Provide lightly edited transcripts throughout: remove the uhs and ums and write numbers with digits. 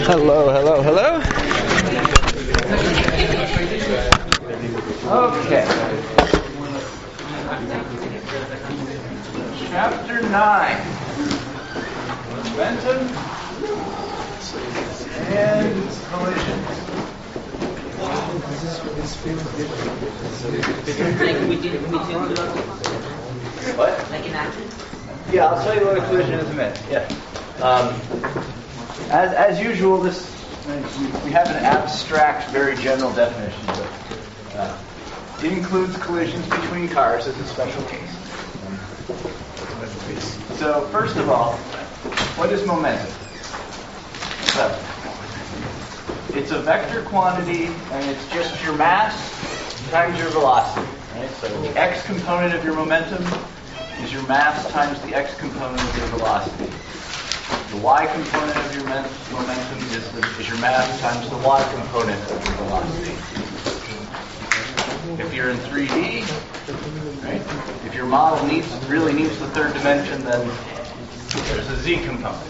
Hello, hello, hello. Okay. Chapter 9. Momentum and collisions. What? Like in action? Yeah, I'll tell you what a collision is in a minute. Yeah. As usual, we have an abstract, very general definition, but it includes collisions between cars as a special case. So, first of all, what is momentum? So, it's a vector quantity, and it's just your mass times your velocity. Right? So, the x component of your momentum is your mass times the x component of your velocity. The y component of your momentum is your mass times the y component of your velocity. If you're in 3D, right, if your model really needs the third dimension, then there's a z component.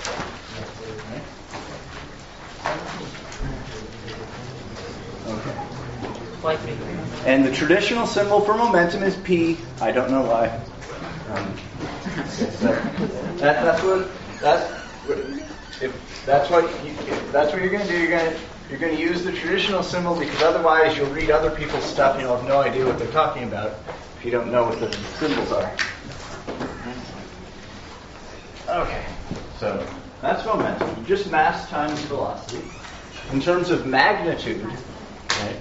Okay. And the traditional symbol for momentum is p. I don't know why. That's what you're going to do. You're going to use the traditional symbol, because otherwise you'll read other people's stuff and you'll have no idea what they're talking about if you don't know what the symbols are. Okay, so that's momentum. Just mass times velocity. In terms of magnitude, right?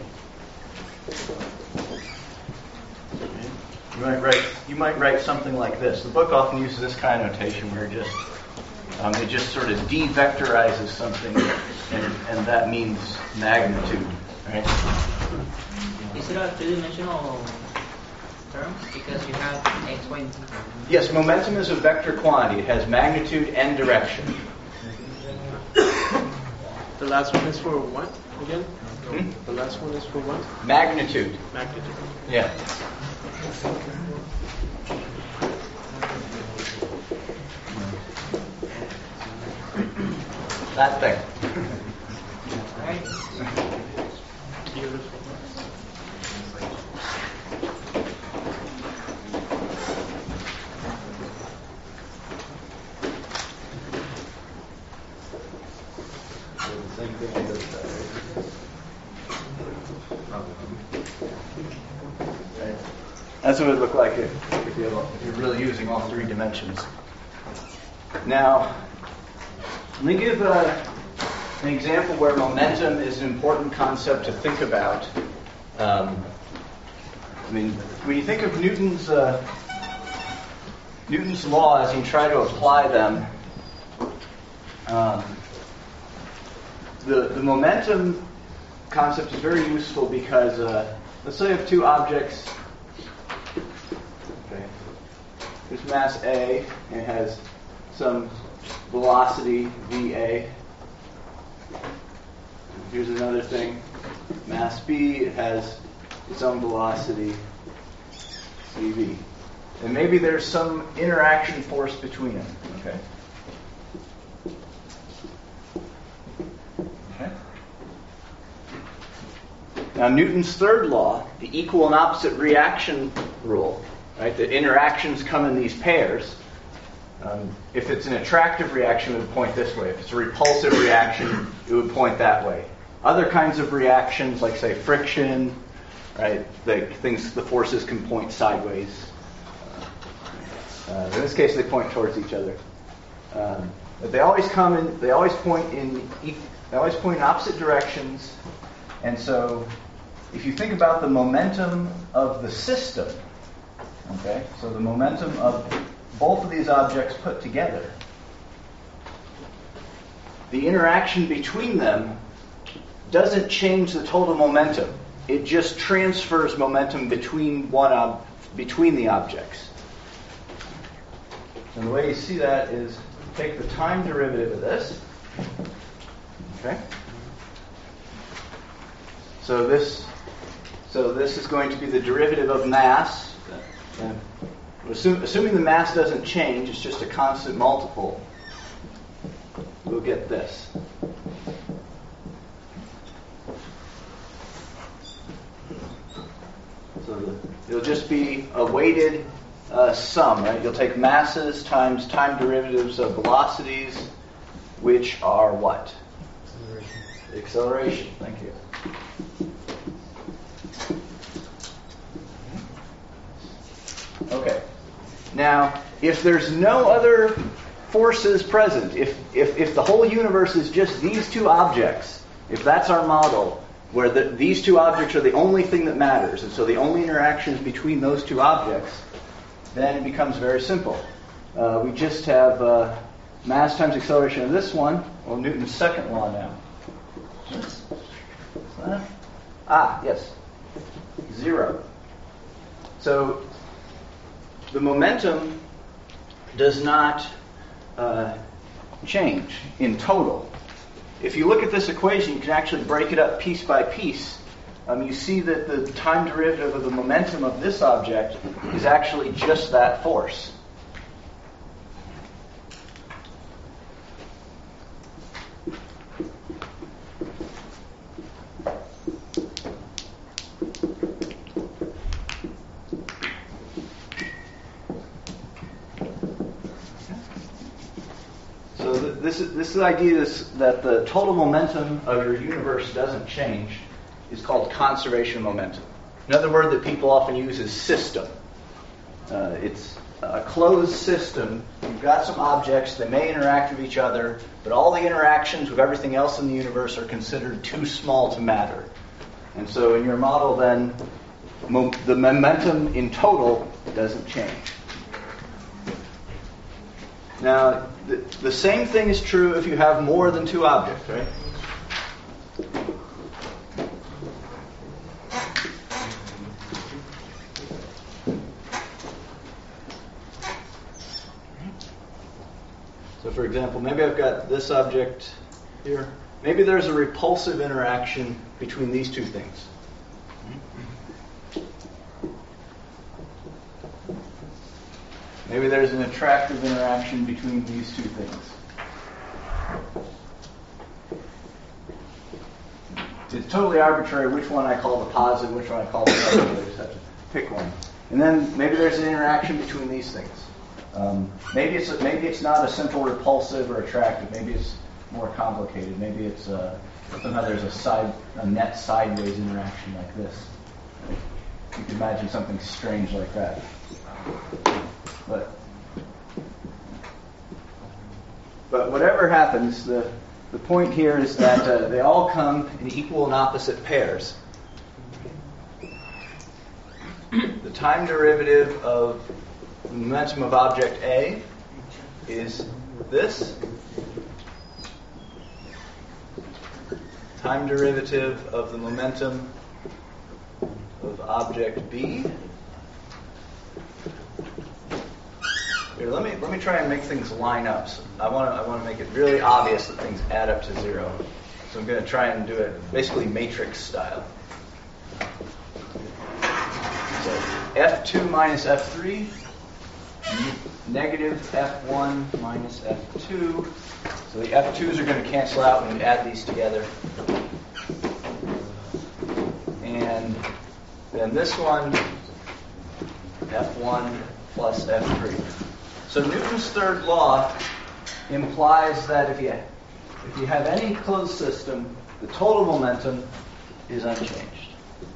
You might write something like this. The book often uses this kind of notation where it just sort of de-vectorizes something, and that means magnitude, right? Is it a three-dimensional term? Because you have x, y, and z. Yes, momentum is a vector quantity. It has magnitude and direction. The last one is for what again? The last one is for what? Magnitude. Magnitude. Yeah. That thing. Right? Beautiful. That's what it would look like if you're really using all three dimensions. Now, let me give an example where momentum is an important concept to think about. When you think of Newton's laws and you try to apply them, the momentum concept is very useful because let's say I have two objects. Okay, here's mass A, and it has some velocity VA. Here's another thing, mass B, it has its own velocity CV. And maybe there's some interaction force between them. Okay. Now, Newton's third law, the equal and opposite reaction rule, right? The interactions come in these pairs. If it's an attractive reaction, it would point this way. If it's a repulsive reaction, it would point that way. Other kinds of reactions, like say friction, right? The forces can point sideways. In this case, they point towards each other. But they always point in opposite directions. And so, if you think about the momentum of the system, okay, so the momentum of both of these objects put together, the interaction between them doesn't change the total momentum. It just transfers momentum between the objects. And the way you see that is take the time derivative of this. Okay. So this is going to be the derivative of mass. Assuming the mass doesn't change, it's just a constant multiple, we'll get this. just be a weighted sum, right? You'll take masses times time derivatives of velocities, which are what? Acceleration. Thank you. Okay. Now, if there's no other forces present, if the whole universe is just these two objects, if that's our model, where these two objects are the only thing that matters, and so the only interactions between those two objects, then it becomes very simple. We just have mass times acceleration of this one, well, Newton's second law now. Yes. 0. So the momentum does not change in total. If you look at this equation, you can actually break it up piece by piece. You see that the time derivative of the momentum of this object is actually just that force. This idea is that the total momentum of your universe doesn't change is called conservation momentum. Another word that people often use is system. It's a closed system. You've got some objects, they may interact with each other, but all the interactions with everything else in the universe are considered too small to matter. And so in your model then, the momentum in total doesn't change. Now, the same thing is true if you have more than two objects, right? So for example, maybe I've got this object here. Maybe there's a repulsive interaction between these two things. Maybe there's an attractive interaction between these two things. It's totally arbitrary which one I call the positive, which one I call the negative. I just have to pick one. And then maybe there's an interaction between these things. Maybe it's not a simple repulsive or attractive. Maybe it's more complicated. Maybe it's somehow there's a net sideways interaction like this. You can imagine something strange like that. But whatever happens, the point here is that they all come in equal and opposite pairs. The time derivative of the momentum of object A is this. Time derivative of the momentum of object B. Here, let me try and make things line up. So I want to make it really obvious that things add up to 0. So I'm going to try and do it basically matrix style. So F2 minus F3, negative F1 minus F2. So the F2s are going to cancel out when you add these together. And then this one, F1 plus F3. So Newton's third law implies that if you have any closed system, the total momentum is unchanged.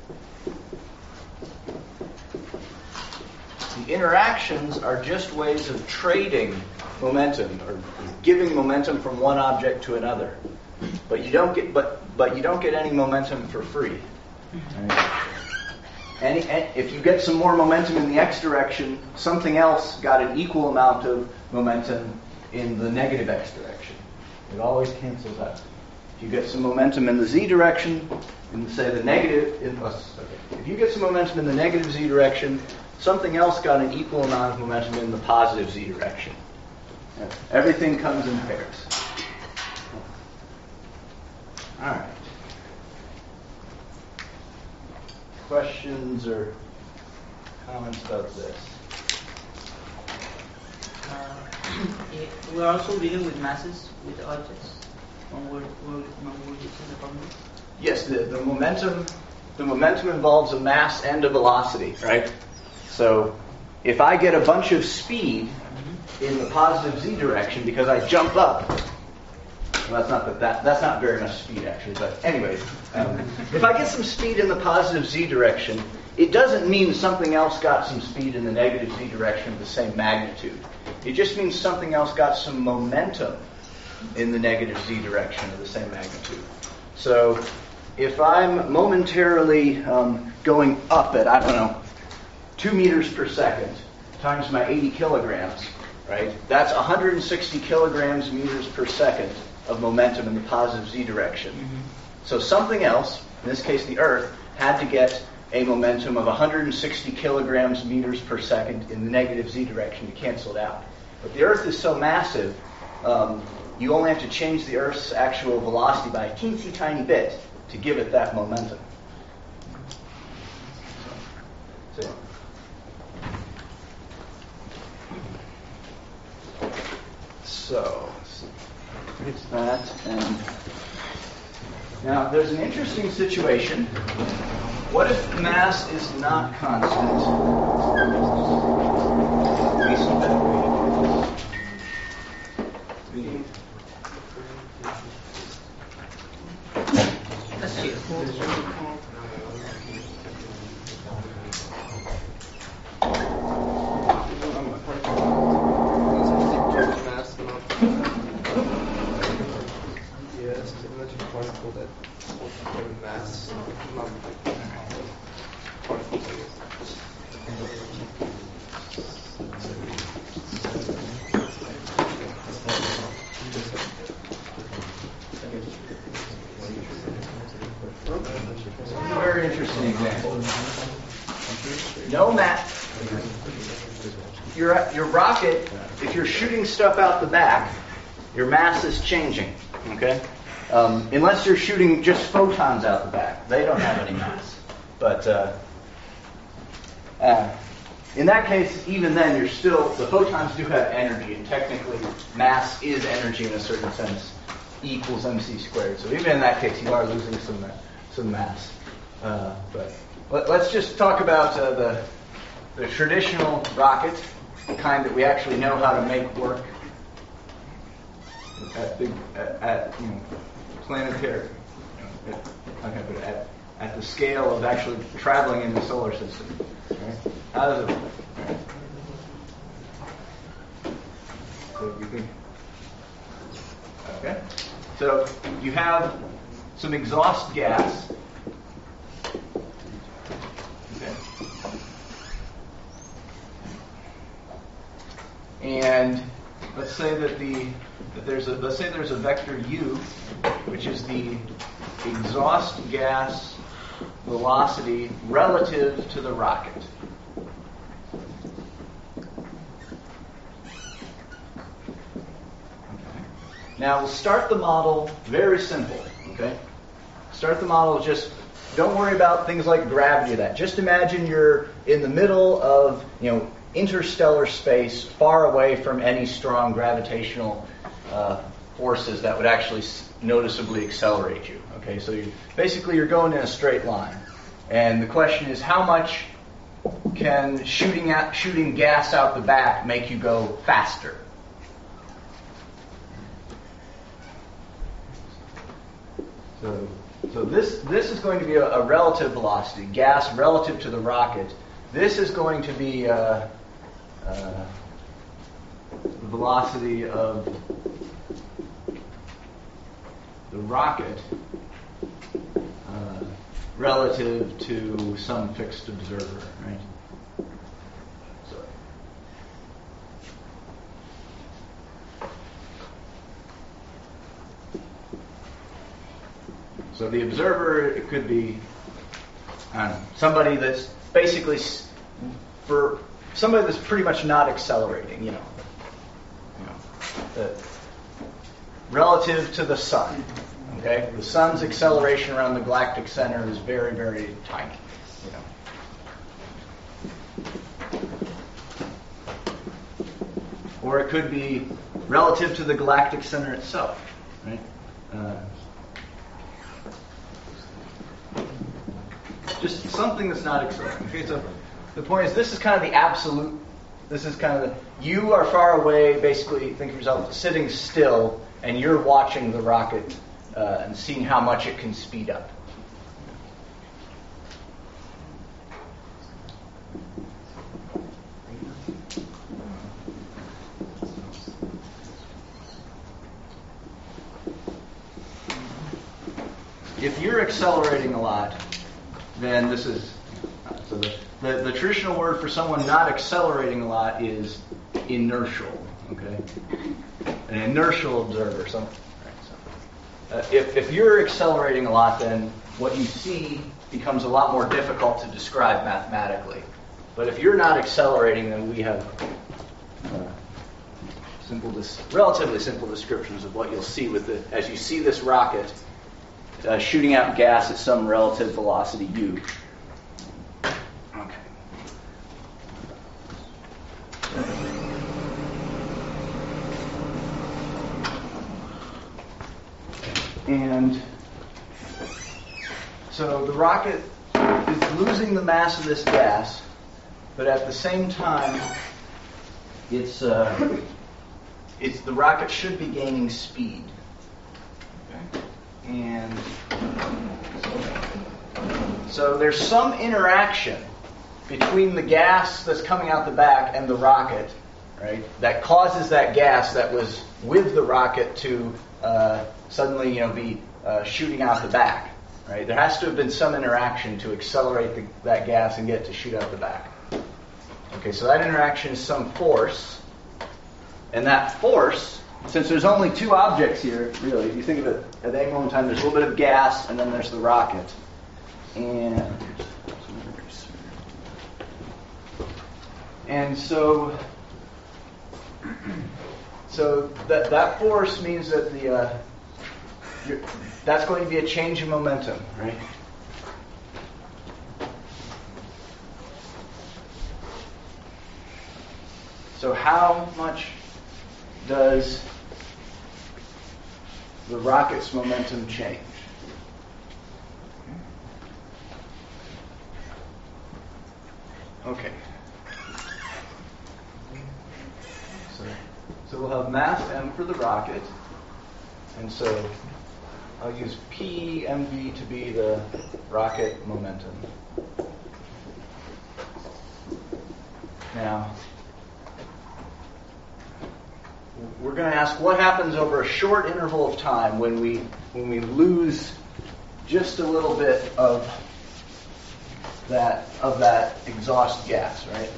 The interactions are just ways of trading momentum or giving momentum from one object to another. But you don't get any momentum for free. Right? If you get some more momentum in the x direction, something else got an equal amount of momentum in the negative x direction. It always cancels out. If you get some momentum in the z direction, if you get some momentum in the negative z direction, something else got an equal amount of momentum in the positive z direction. Everything comes in pairs. All right. Questions or comments about this? We're also dealing with masses, with objects, when we're using the formula. Yes, the momentum involves a mass and a velocity, right? So if I get a bunch of speed in the positive z direction because I jump up, well, that's not very much speed actually, but anyways, if I get some speed in the positive z direction, it doesn't mean something else got some speed in the negative z direction of the same magnitude. It just means something else got some momentum in the negative z direction of the same magnitude. So if I'm momentarily going up at, 2 meters per second times my 80 kilograms, right? That's 160 kilograms meters per second of momentum in the positive z direction. So something else, in this case the Earth, had to get a momentum of 160 kilograms meters per second in the negative z direction to cancel it out. But the Earth is so massive, you only have to change the Earth's actual velocity by a teensy tiny bit to give it that momentum. So it's that. And now there's an interesting situation. What if mass is not constant? Let's see. Yes, imagine a particle that holds mass, not like particles, I guess. This is a very interesting example. No mass. Your rocket, if you're shooting stuff out the back, your mass is changing. Okay? Unless you're shooting just photons out the back. They don't have any mass. But in that case, even then, the photons do have energy, and technically mass is energy in a certain sense, E equals mc squared. So even in that case, you are losing some mass. But let's just talk about the traditional rocket, the kind that we actually know how to make work at planetary, at the scale of actually traveling in the solar system. Right? How does it work? Right? So you think? Okay. So you have some exhaust gas. Okay. And let's say there's a vector u, which is the exhaust gas velocity relative to the rocket. Okay. Now we'll start the model very simple. Okay. Start the model just. Don't worry about things like gravity or that. Just imagine you're in the middle of, interstellar space, far away from any strong gravitational forces that would actually noticeably accelerate you. Okay, so you're going in a straight line, and the question is, how much can shooting gas out the back make you go faster? So this is going to be a relative velocity, gas relative to the rocket. This is going to be the velocity of the rocket relative to some fixed observer, right? So the observer, it could be somebody that's basically somebody that's pretty much not accelerating, relative to the sun. Okay, the sun's acceleration around the galactic center is very, very tiny. Or it could be relative to the galactic center itself, right? Just something that's not accelerating. Okay, so the point is, this is kind of the absolute. This is kind of you are far away. Basically, think of yourself sitting still, and you're watching the rocket and seeing how much it can speed up. If you're accelerating a lot, then this is so the traditional word for someone not accelerating a lot is inertial. Okay, an inertial observer. If you're accelerating a lot, then what you see becomes a lot more difficult to describe mathematically. But if you're not accelerating, then we have relatively simple descriptions of what you'll see as you see this rocket. Shooting out gas at some relative velocity u. Okay. And so the rocket is losing the mass of this gas, but at the same time, it's the rocket should be gaining speed. Okay. And so there's some interaction between the gas that's coming out the back and the rocket, right? That causes that gas that was with the rocket to suddenly, be shooting out the back, right? There has to have been some interaction to accelerate that gas and get it to shoot out the back. Okay, so that interaction is some force, and that force. Since there's only two objects here, really, if you think of it at any moment in time, there's a little bit of gas, and then there's the rocket. And so that force means that that's going to be a change in momentum, right? So how much does the rocket's momentum change? Okay. So we'll have mass m for the rocket, and so I'll use P mv to be the rocket momentum. Now, we're going to ask what happens over a short interval of time when we lose just a little bit of that exhaust gas, right?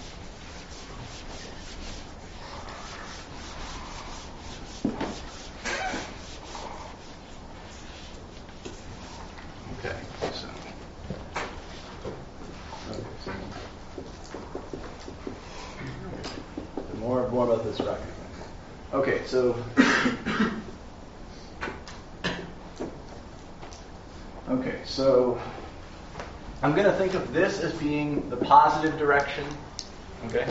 Okay, so more about this rocket. Okay, so I'm going to think of this as being the positive direction, okay,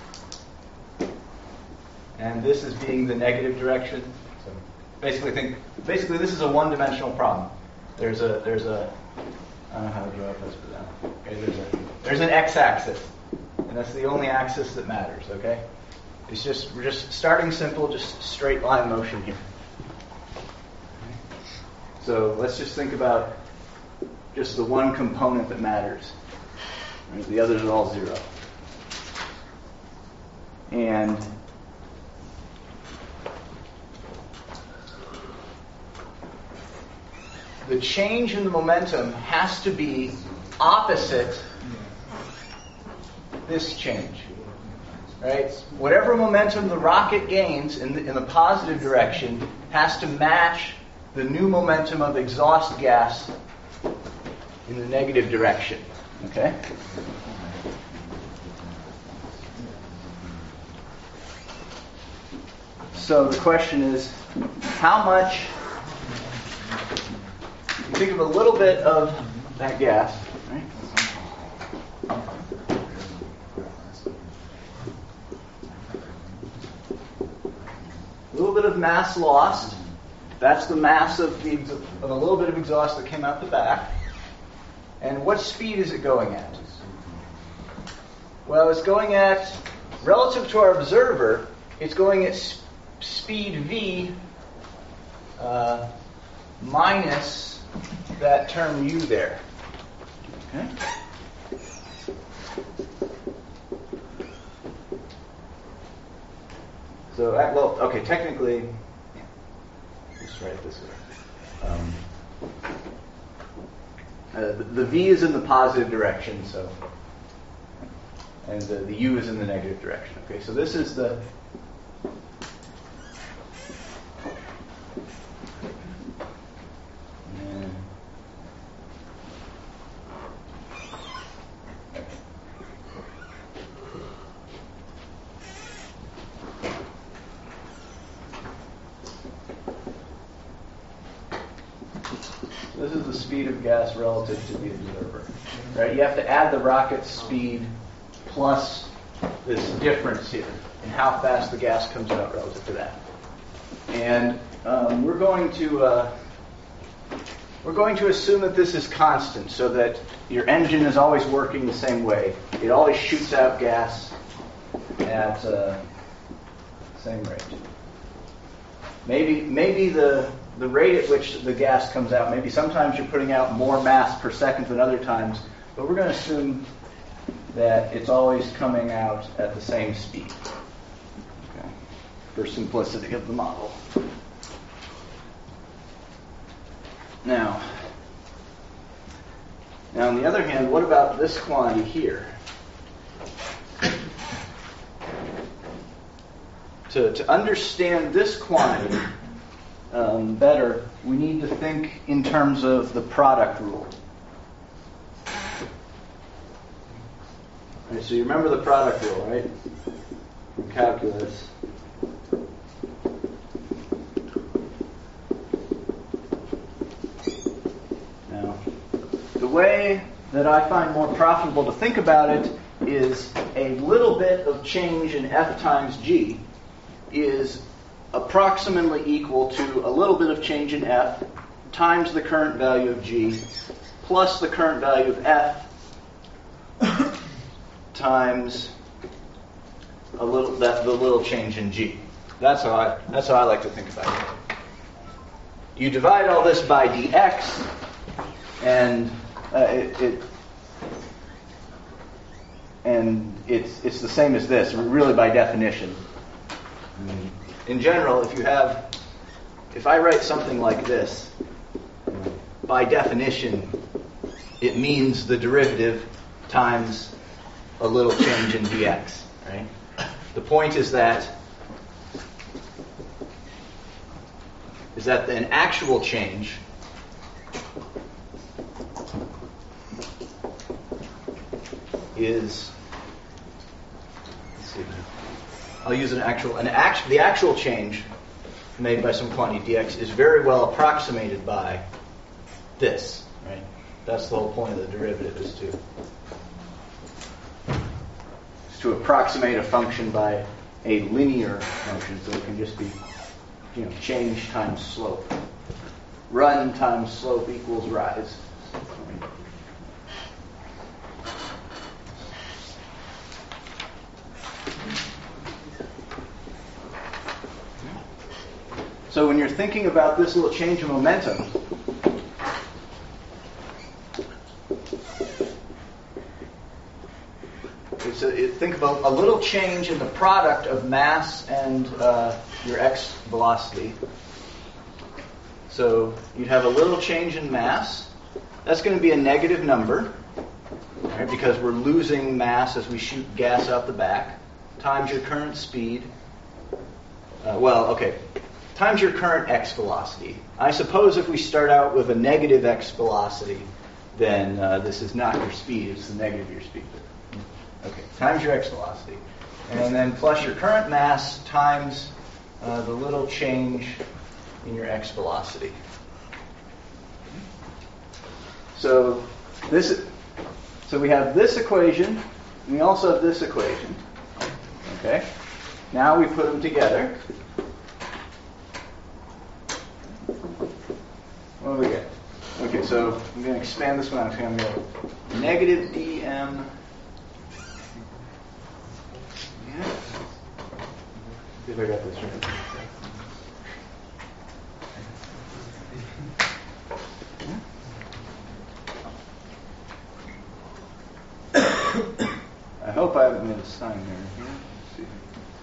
and this as being the negative direction. So basically this is a one-dimensional problem. There's a I don't know how to draw this, but okay, there's an x-axis, and that's the only axis that matters. Okay. We're just starting simple, just straight line motion here. So let's just think about just the one component that matters. Right? The others are all zero. And the change in the momentum has to be opposite this change. Right? Whatever momentum the rocket gains in the positive direction has to match the new momentum of exhaust gas in the negative direction. Okay? So the question is, how much? You think of a little bit of that gas, right? A little bit of mass lost. That's the mass of a little bit of exhaust that came out the back. And what speed is it going at? Well, it's going at, relative to our observer, it's going at speed v minus that term u there. Okay? So, well, okay, technically, let's write it this way. The v is in the positive direction, so, and the u is in the negative direction. Okay, so this is the this is the speed of gas relative to the observer. Right? You have to add the rocket's speed plus this difference here in how fast the gas comes out relative to that. And we're going to assume that this is constant, so that your engine is always working the same way. It always shoots out gas at the same rate. Maybe the rate at which the gas comes out, maybe sometimes you're putting out more mass per second than other times, but we're going to assume that it's always coming out at the same speed, okay, for simplicity of the model. Now, on the other hand, what about this quantity here? To understand this quantity better, we need to think in terms of the product rule. Right, so you remember the product rule, right? From calculus. Now, the way that I find more profitable to think about it is a little bit of change in F times G is approximately equal to a little bit of change in F times the current value of G plus the current value of F times the little change in G. That's how I like to think about it. You divide all this by dx, and it's the same as this, really by definition. In general, if I write something like this, by definition, it means the derivative times a little change in dx, right? The point is that an actual change is, let's see, I'll use the actual change made by some quantity dx is very well approximated by this, right? That's the whole point of the derivative, is to approximate a function by a linear function, so it can just be, change times slope. Run times slope equals rise. So when you're thinking about this little change of momentum, think about a little change in the product of mass and your x velocity. So you'd have a little change in mass. That's going to be a negative number, right, because we're losing mass as we shoot gas out the back, times your current speed. Times your current x velocity. I suppose if we start out with a negative x velocity, then this is not your speed, it's the negative of your speed. Okay, times your x velocity. And then plus your current mass times the little change in your x velocity. So we have this equation, and we also have this equation. Okay? Now we put them together. What do we get? Okay, so I'm going to expand this one out. I'm going to go negative dm See if I got this right. I hope I haven't made a sign there. Let's see.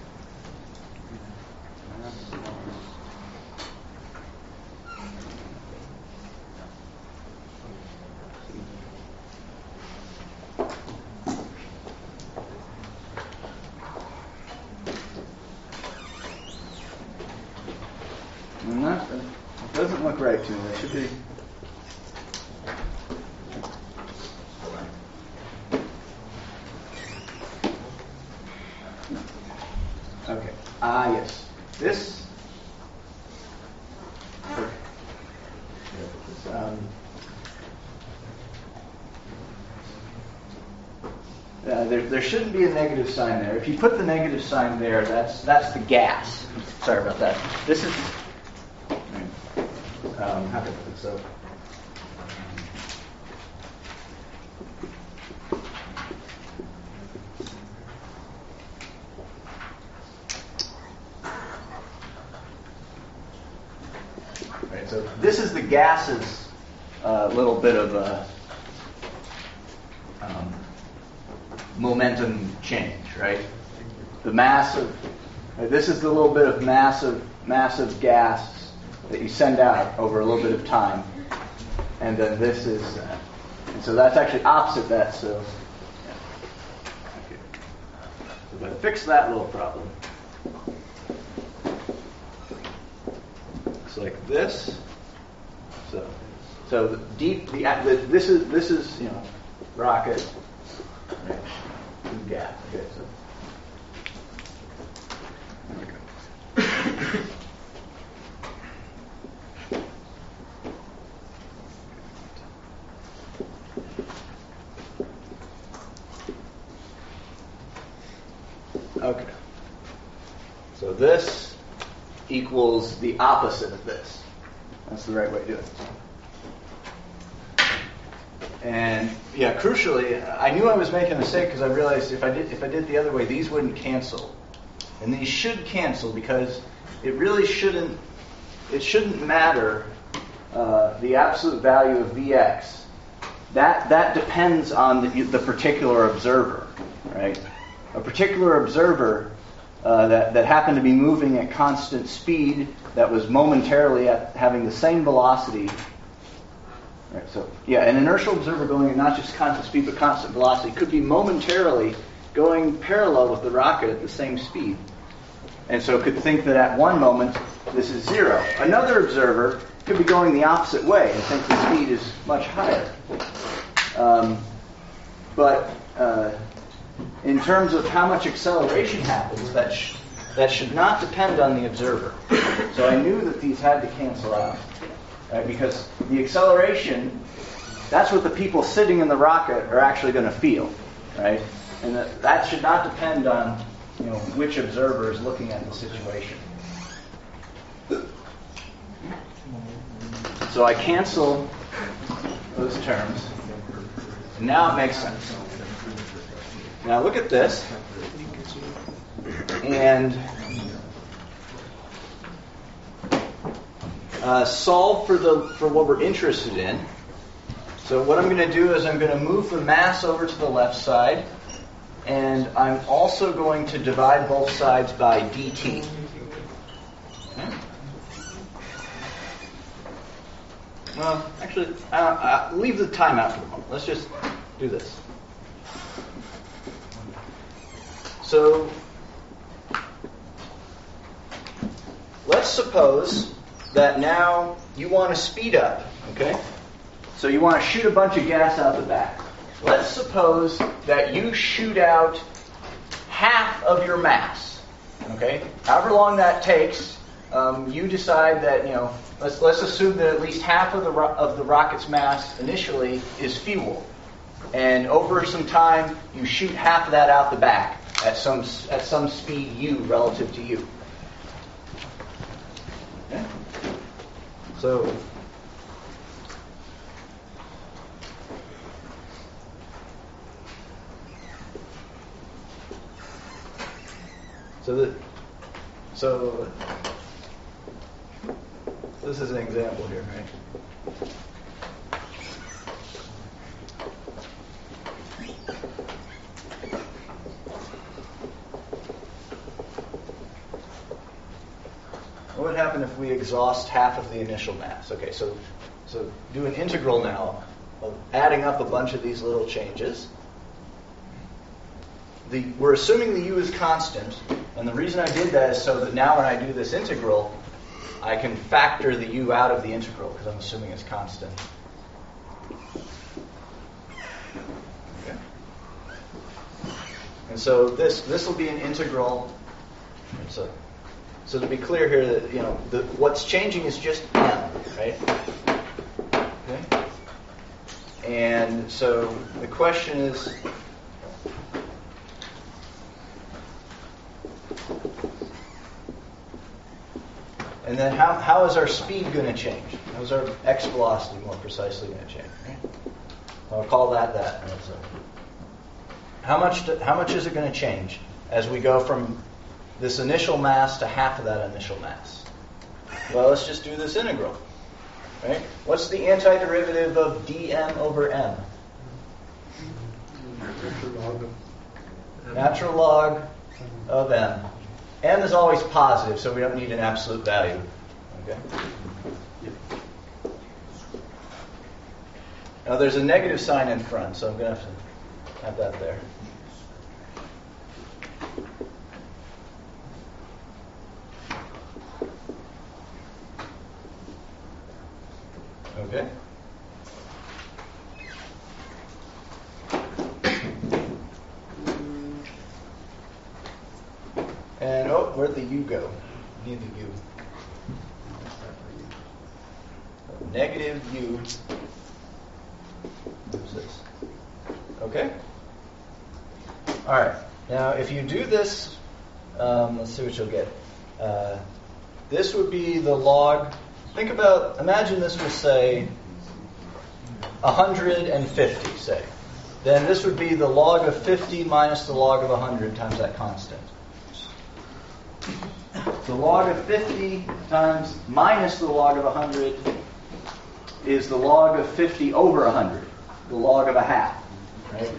It doesn't look right to me. It should be. Okay. Yes. This. There shouldn't be a negative sign there. If you put the negative sign there, that's the gas. Sorry about that. This is. How can I put this up? Right, so this is the gases little bit of momentum change, right? The massive. This is the little bit of massive gas that you send out over a little bit of time, and then this is, and so that's actually opposite that. So, if I fix that little problem, it's like this. So this is rocket, right? Gas. Okay, so. Okay. So this equals the opposite of this. That's the right way to do it. And yeah, crucially, I knew I was making a mistake because I realized if I did the other way, these wouldn't cancel. And these should cancel because it really shouldn't matter the absolute value of Vx. That depends on the particular observer, right? A particular observer that happened to be moving at constant speed, that was momentarily having the same velocity. Right, so yeah, an inertial observer going at not just constant speed but constant velocity could be momentarily going parallel with the rocket at the same speed. And so could think that at one moment this is zero. Another observer could be going the opposite way and think the speed is much higher. But in terms of how much acceleration happens, that should not depend on the observer. So I knew that these had to cancel out, right? Because the acceleration, that's what the people sitting in the rocket are actually going to feel, right? And that should not depend on which observer is looking at the situation. So I cancel those terms, and now it makes sense. Now look at this, and solve for what we're interested in. So what I'm going to do is I'm going to move the mass over to the left side, and I'm also going to divide both sides by dt. Okay? Well, actually, leave the time out for the moment. Let's just do this. So, let's suppose that now you want to speed up, okay? So you want to shoot a bunch of gas out the back. Let's suppose that you shoot out half of your mass, okay? However long that takes, you decide that, let's assume that at least half of the rocket's mass initially is fuel. And over some time, you shoot half of that out the back at some speed u relative to u. Okay? So So this is an example here, right? What would happen if we exhaust half of the initial mass? Okay, so do an integral now of adding up a bunch of these little changes. We're assuming the u is constant, and the reason I did that is so that now when I do this integral, I can factor the u out of the integral because I'm assuming it's constant. Okay. And so this will be an integral. So to be clear here, that what's changing is just m, right? Okay. And so the question is, and then how is our speed going to change? How is our x velocity more precisely going to change? Right? I'll call that. And so how much is it going to change as we go from this initial mass to half of that initial mass? Well, let's just do this integral. Right? What's the antiderivative of dm over m? Natural log of m. M is always positive, so we don't need an absolute value. Okay. Now there's a negative sign in front, so I'm going to have that there. Okay. And where'd the u go? Need the u. Negative u. What's this? Okay. All right. Now, if you do this, let's see what you'll get. This would be the log. Imagine this was, say, 150, say. Then this would be the log of 50 minus the log of 100 times that constant. The log of 50 times minus the log of 100 is the log of 50 over 100, the log of a half. Right?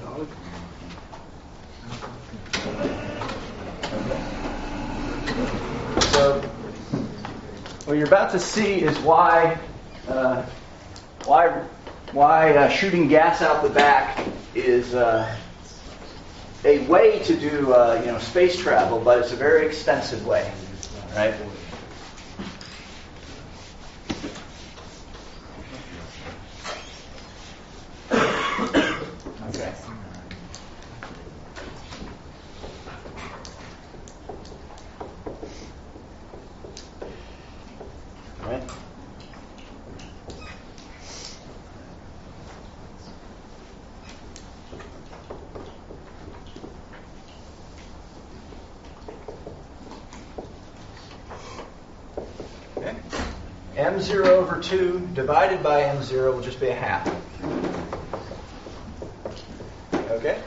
So what you're about to see is why shooting gas out the back is a way to do space travel, but it's a very expensive way, right? Okay. Right. Okay. M0 over 2 divided by M0 will just be a half. Okay?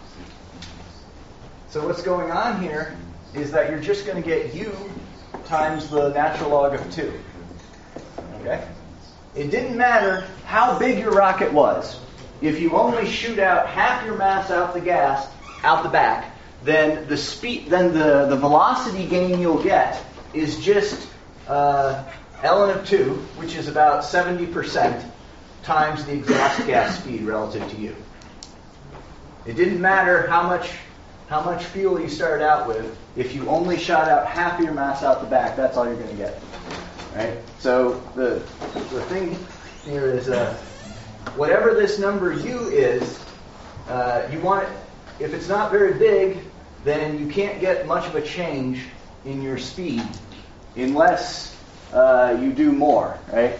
So what's going on here is that you're just going to get u times the natural log of 2. Okay? It didn't matter how big your rocket was. If you only shoot out half your mass out the back, then the velocity gain you'll get is just ln of 2, which is about 70% times the exhaust gas speed relative to u. It didn't matter how much fuel you started out with. If you only shot out half of your mass out the back, that's all you're going to get. Right? So the thing here is whatever this number u is, you want it, if it's not very big, then you can't get much of a change in your speed unless you do more, right?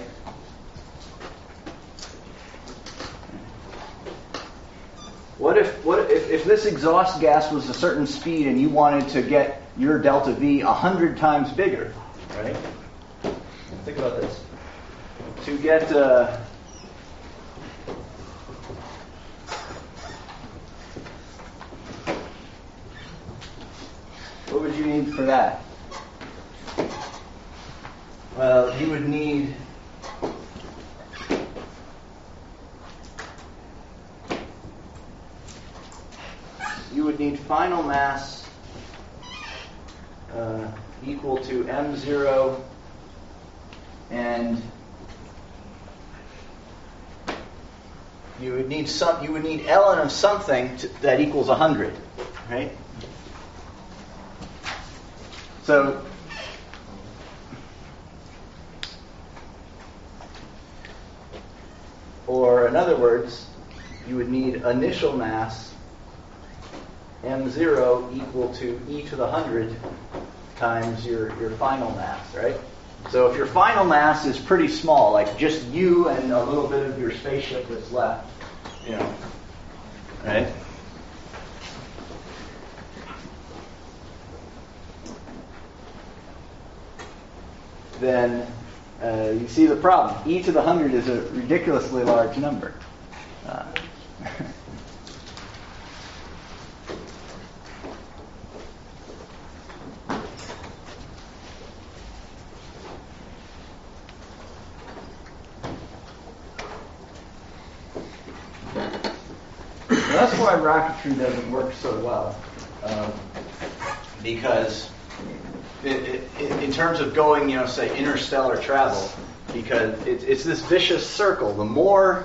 What if this exhaust gas was a certain speed and you wanted to get your delta V 100 times bigger, right? Think about this. To get what would you need for that? Well, you would need final mass equal to m0 and you would need ln of something that equals 100, right? So or in other words, you would need initial mass m0 equal to e to the 100 times your final mass, right? So if your final mass is pretty small, like just you and a little bit of your spaceship that's left, right? Then you see the problem. E to the 100 is a ridiculously large number. That's why rocketry doesn't work so well, because in terms of going, say interstellar travel, because it's this vicious circle. The more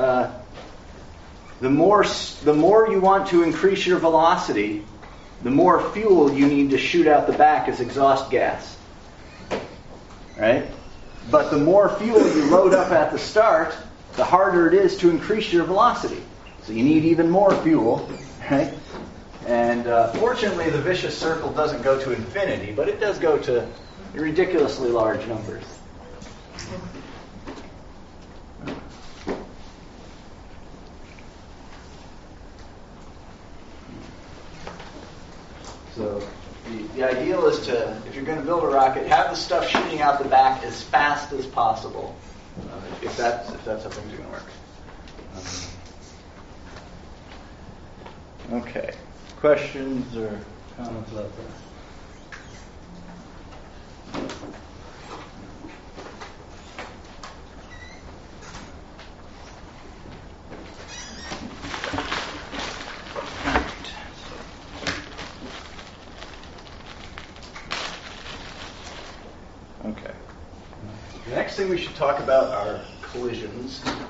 you want to increase your velocity, the more fuel you need to shoot out the back as exhaust gas, right? But the more fuel you load up at the start, the harder it is to increase your velocity. So you need even more fuel, right? And fortunately, the vicious circle doesn't go to infinity, but it does go to ridiculously large numbers. So the ideal is to, if you're going to build a rocket, have the stuff shooting out the back as fast as possible, if that's how things are going to work. Okay. Questions or comments about that? Okay. The next thing we should talk about are collisions. I'm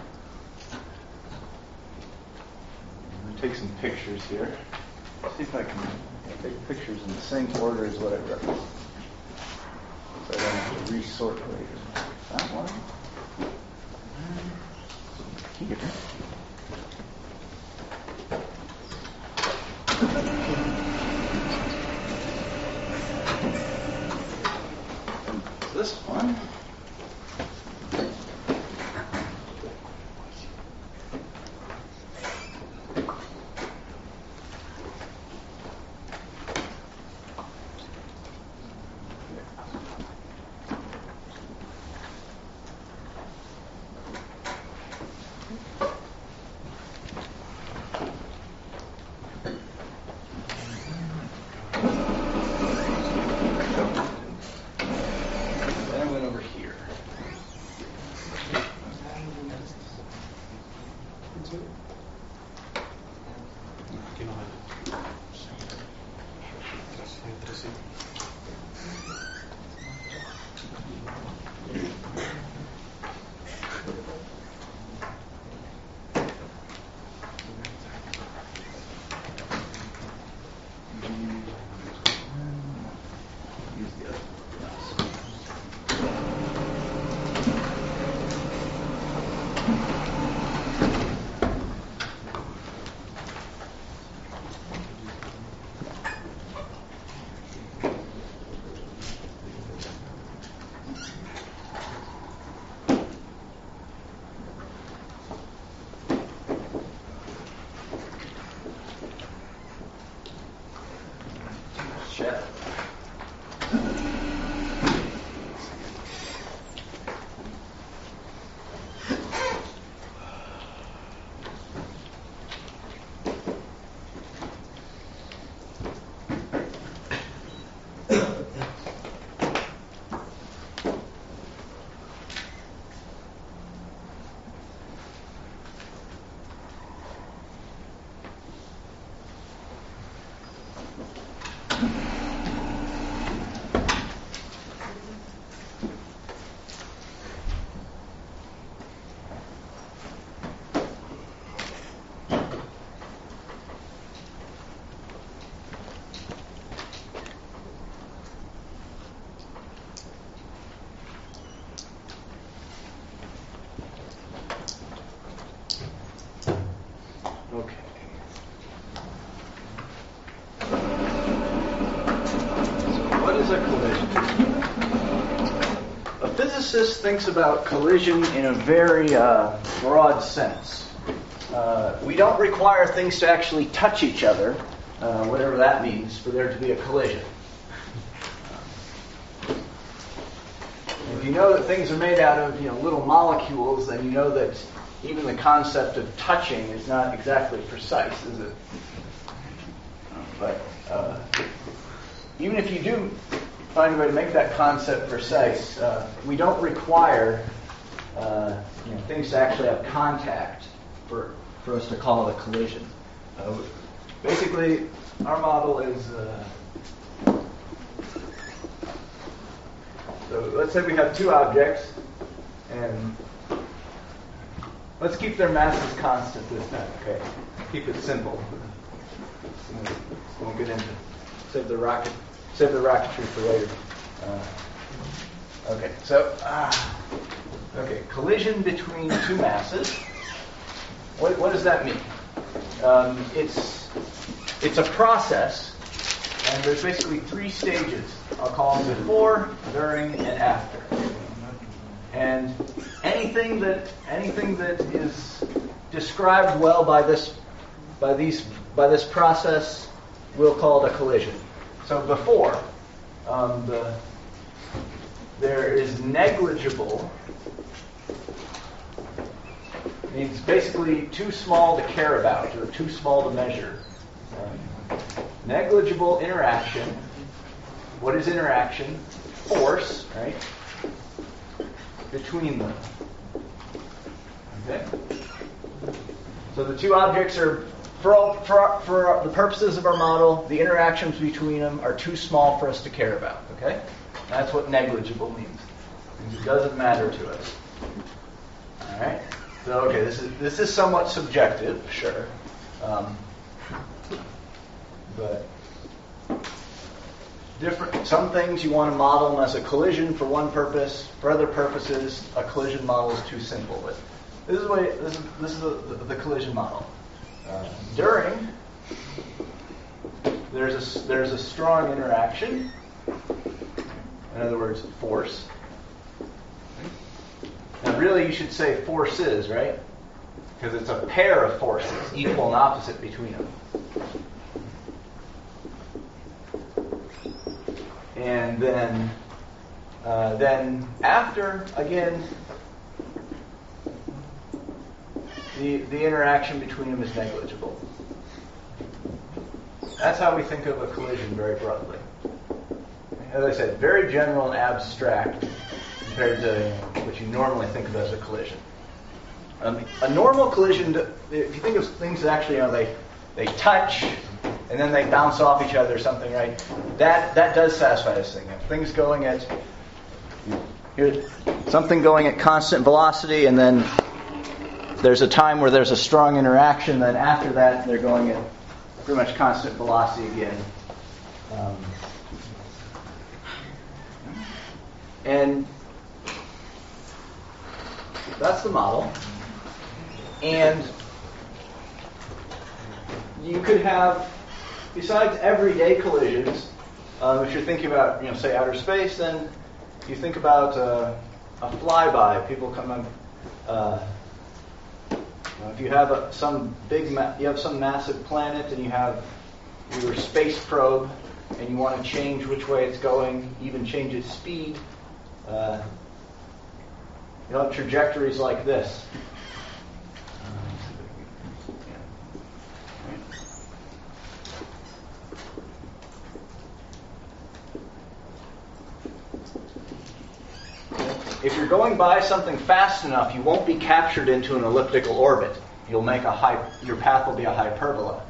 going to take some pictures here. See if I can take pictures in the same order as what I wrote, so I don't have to resort later. That one. Here. This one. physicist thinks about collision in a very broad sense. We don't require things to actually touch each other, whatever that means, for there to be a collision. If you know that things are made out of little molecules, then you know that even the concept of touching is not exactly precise, is it? But even if you do find a way to make that concept precise, we don't require things to actually have contact for us to call it a collision. Basically, our model is... So let's say we have two objects, and let's keep their masses constant this time, okay? Keep it simple. Won't get into save the rocketry for later. Okay, collision between two masses. What does that mean? It's a process, and there's basically three stages. I'll call them before, during, and after. And anything that is described well by this process, we'll call it a collision. So before, there is negligible. Means basically too small to care about or too small to measure. Negligible interaction. What is interaction? Force, right? Between them. Okay. So the two objects are, for the purposes of our model, the interactions between them are too small for us to care about. Okay. That's what negligible means. It doesn't matter to us. All right. So okay, this is somewhat subjective, sure, but different. Some things you want to model them as a collision for one purpose. For other purposes, a collision model is too simple. But this is the collision model. During, there's a strong interaction. In other words, force. Now, really, you should say forces, right? Because it's a pair of forces, equal and opposite between them. And then after, again, the interaction between them is negligible. That's how we think of a collision very broadly. As I said, very general and abstract compared to what you normally think of as a collision. A normal collision, if you think of things that actually, they touch and then they bounce off each other or something, right? That does satisfy this thing. If things going at something going at constant velocity, and then there's a time where there's a strong interaction. Then after that, they're going at pretty much constant velocity again. And that's the model. And you could have, besides everyday collisions, if you're thinking about, say outer space, then you think about a flyby. People come up. If you have some massive planet, and you have your space probe, and you want to change which way it's going, even change its speed. Trajectories like this. If you're going by something fast enough, you won't be captured into an elliptical orbit. You'll make your path will be a hyperbola.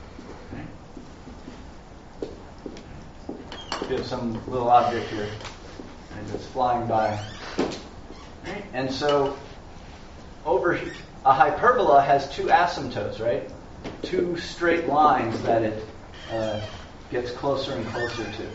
You have some little object here, and it's flying by. And so, a hyperbola has two asymptotes, right? Two straight lines that it gets closer and closer to.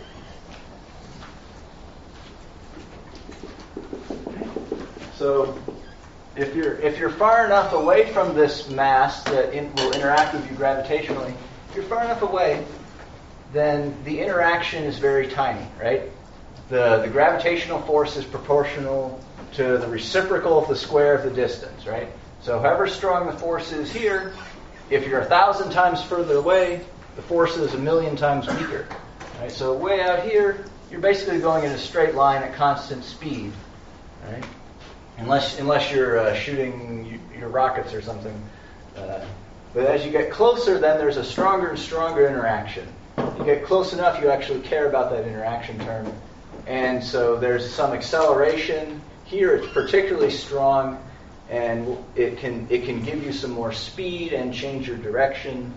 So, if you're far enough away from this mass that will interact with you gravitationally, if you're far enough away, then the interaction is very tiny, right? The gravitational force is proportional to the reciprocal of the square of the distance, right? So however strong the force is here, if you're 1,000 times further away, the force is 1,000,000 times weaker. Right? So way out here, you're basically going in a straight line at constant speed, right? Unless you're shooting your rockets or something. But as you get closer, then there's a stronger and stronger interaction. You get close enough, you actually care about that interaction term. And so there's some acceleration. Here it's particularly strong, and it can give you some more speed and change your direction.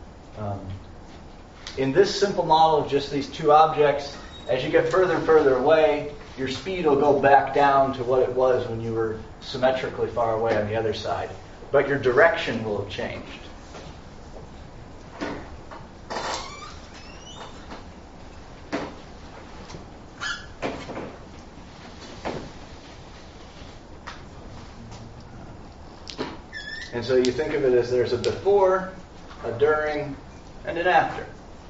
In this simple model of just these two objects, as you get further and further away, your speed will go back down to what it was when you were symmetrically far away on the other side. But your direction will have changed. And so you think of it as there's a before, a during, and an after.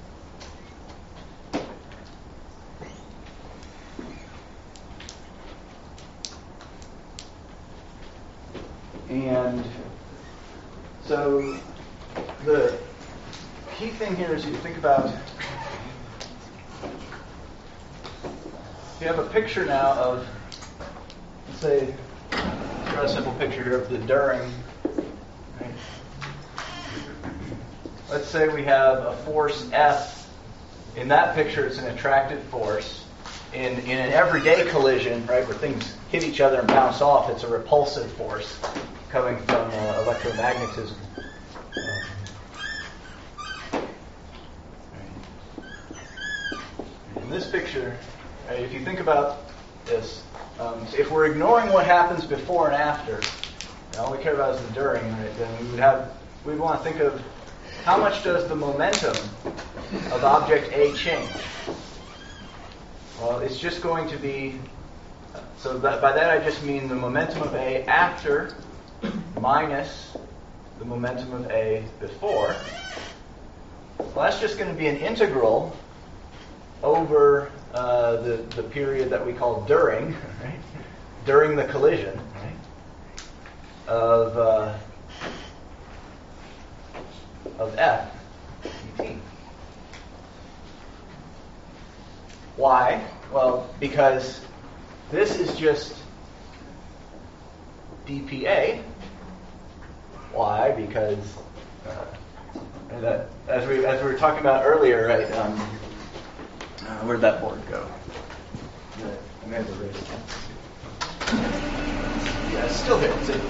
And so the key thing here is you think about, you have a picture now of, let's say, let's draw a simple picture here of the during. Right? Let's say we have a force F. In that picture, it's an attractive force. In an everyday collision, right, where things hit each other and bounce off, it's a repulsive force coming from electromagnetism. In this picture, right, if you think about this, if we're ignoring what happens before and after, and all we care about is the during, right, then we'd want to think of how much does the momentum of object A change? Well, it's just going to be, by that I just mean the momentum of A after minus the momentum of A before. Well, that's just going to be an integral over the period that we call during, right? During the collision, right? Of F dt. Why? Well, because this is just dPA. Why? Because as we were talking about earlier, right? Where'd that board go? I may have erased it. Yeah, it's still here. See?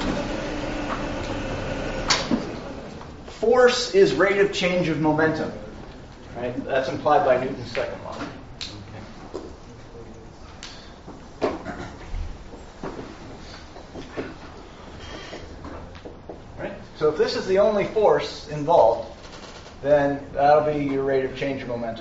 Force is rate of change of momentum. Right? That's implied by Newton's second law. So if this is the only force involved, then that'll be your rate of change of momentum.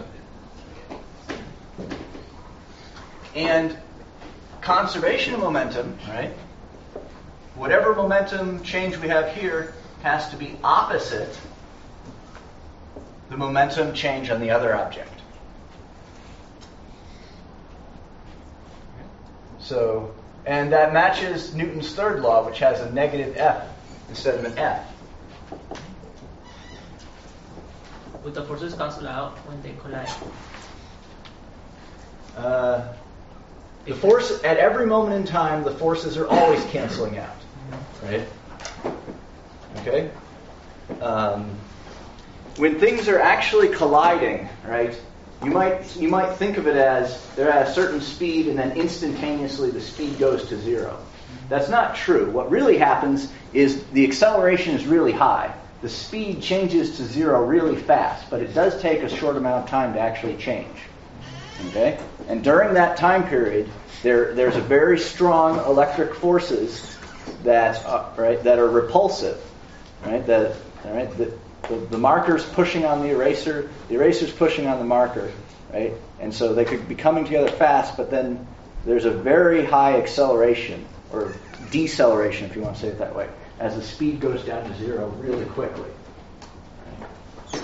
And conservation of momentum, right? Whatever momentum change we have here has to be opposite the momentum change on the other object. So, and that matches Newton's third law, which has a negative F instead of an F. Would the forces cancel out when they collide? The force, at every moment in time, the forces are always canceling out. Right? Okay? When things are actually colliding, right, you might think of it as they're at a certain speed and then instantaneously the speed goes to zero. That's not true. What really happens is the acceleration is really high. The speed changes to zero really fast, but it does take a short amount of time to actually change. Okay? And during that time period, there's a very strong electric forces that are repulsive. Right? The marker's pushing on the eraser's pushing on the marker, right? And so they could be coming together fast, but then there's a very high acceleration, or deceleration if you want to say it that way, as the speed goes down to zero really quickly. Right?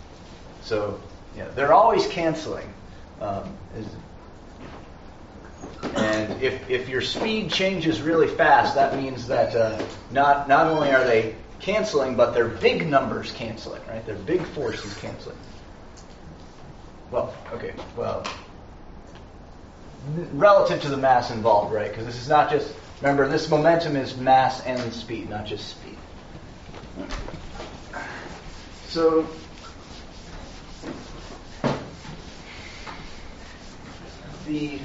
So, yeah, they're always canceling. And if your speed changes really fast, that means that not only are they canceling, but they're big numbers canceling, right? They're big forces canceling. Well, okay, well, relative to the mass involved, right? Because this is not just, remember, this momentum is mass and speed, not just speed. So, the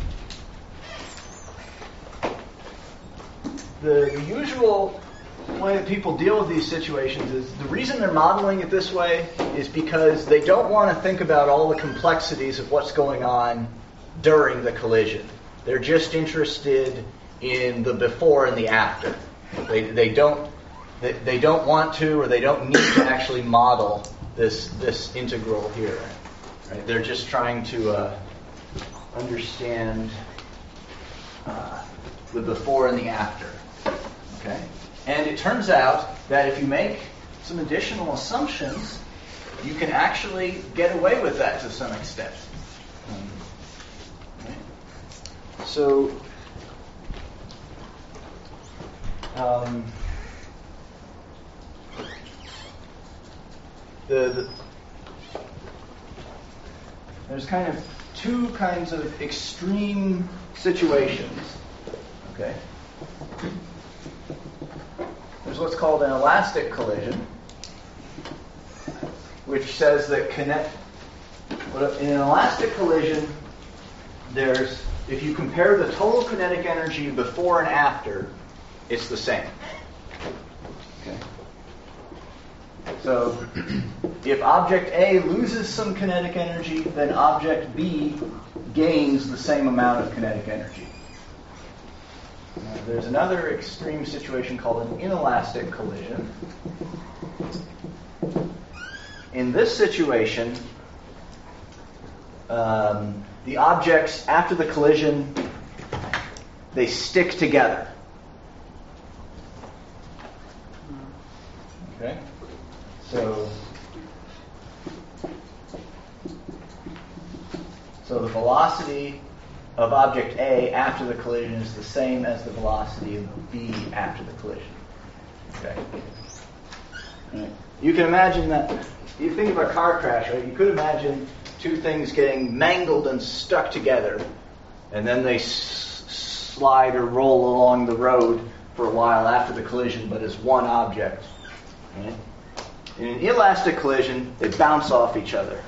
usual way that people deal with these situations is the reason they're modeling it this way is because they don't want to think about all the complexities of what's going on during the collision. They're just interested in the before and the after. They don't want to, or they don't need to actually model this integral here. Right? They're just trying to understand the before and the after. Okay? And it turns out that if you make some additional assumptions, you can actually get away with that to some extent. Right? So, there's kind of two kinds of extreme situations. Okay? There's what's called an elastic collision, which says that in an elastic collision, if you compare the total kinetic energy before and after, it's the same. Okay? So, if object A loses some kinetic energy, then object B gains the same amount of kinetic energy. There's another extreme situation called an inelastic collision. In this situation, the objects after the collision, they stick together. Okay? So the velocity of object A after the collision is the same as the velocity of B after the collision. Okay. Right. You can imagine that, you think of a car crash, right? You could imagine two things getting mangled and stuck together, and then they slide or roll along the road for a while after the collision, but as one object. Right? In an elastic collision, they bounce off each other.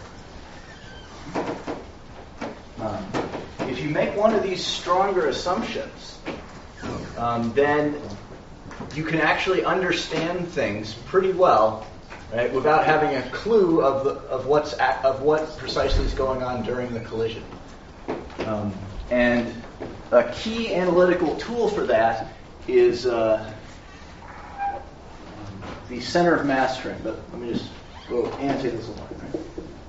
If you make one of these stronger assumptions, then you can actually understand things pretty well, right, without having a clue of what precisely is going on during the collision. And a key analytical tool for that is the center of mass strength. But let me just go annotate this along. Right?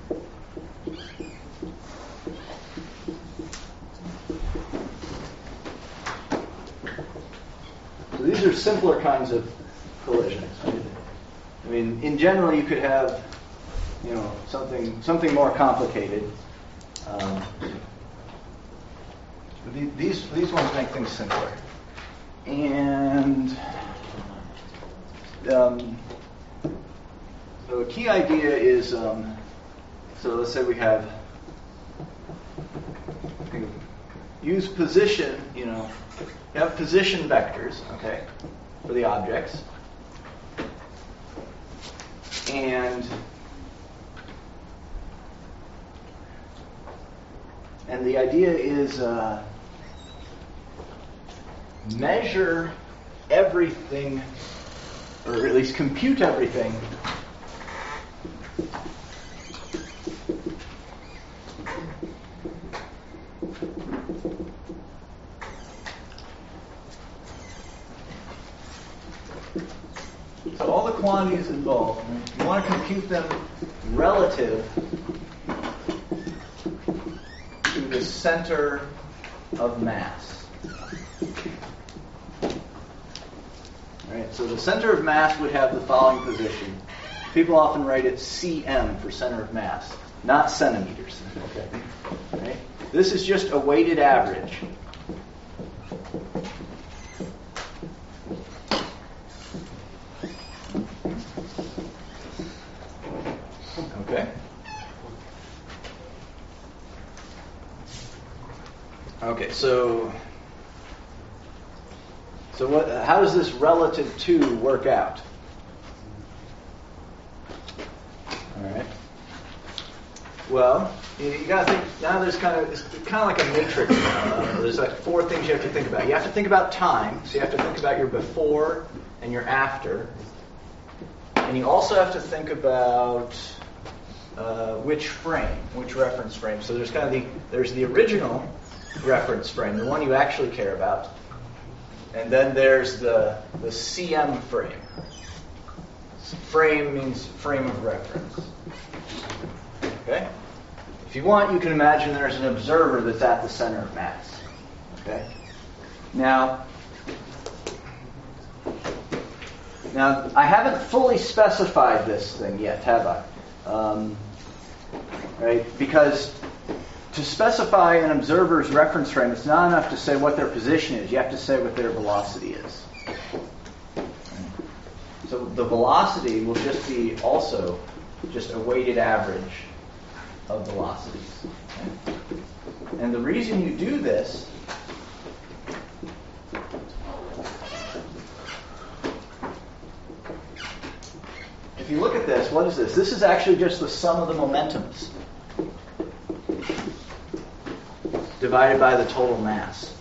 So these are simpler kinds of collisions. I mean, in general, you could have, something more complicated. These ones make things simpler. And so a key idea is, so let's say we have, use position, you have position vectors, okay, for the objects. And the idea is measure everything, or at least compute everything so all the quantities involved, you want to compute them relative to the center of mass. Right, so the center of mass would have the following position. People often write it cm for center of mass, not centimeters. Okay. Right? This is just a weighted average. Okay, so what? How does this relative to work out? All right. Well, you got to think now. It's kind of like a matrix now. There's like 4 things you have to think about. You have to think about time, so you have to think about your before and your after, and you also have to think about which reference frame. So there's kind of there's the original reference frame, the one you actually care about, and then there's the CM frame. Frame means frame of reference. Okay? If you want, you can imagine there's an observer that's at the center of mass. Okay? Now, I haven't fully specified this thing yet, have I? Right? Because to specify an observer's reference frame, it's not enough to say what their position is. You have to say what their velocity is. So the velocity will just be also just a weighted average of velocities. Okay? And the reason you do this if you look at this, what is this? This is actually just the sum of the momentums divided by the total mass.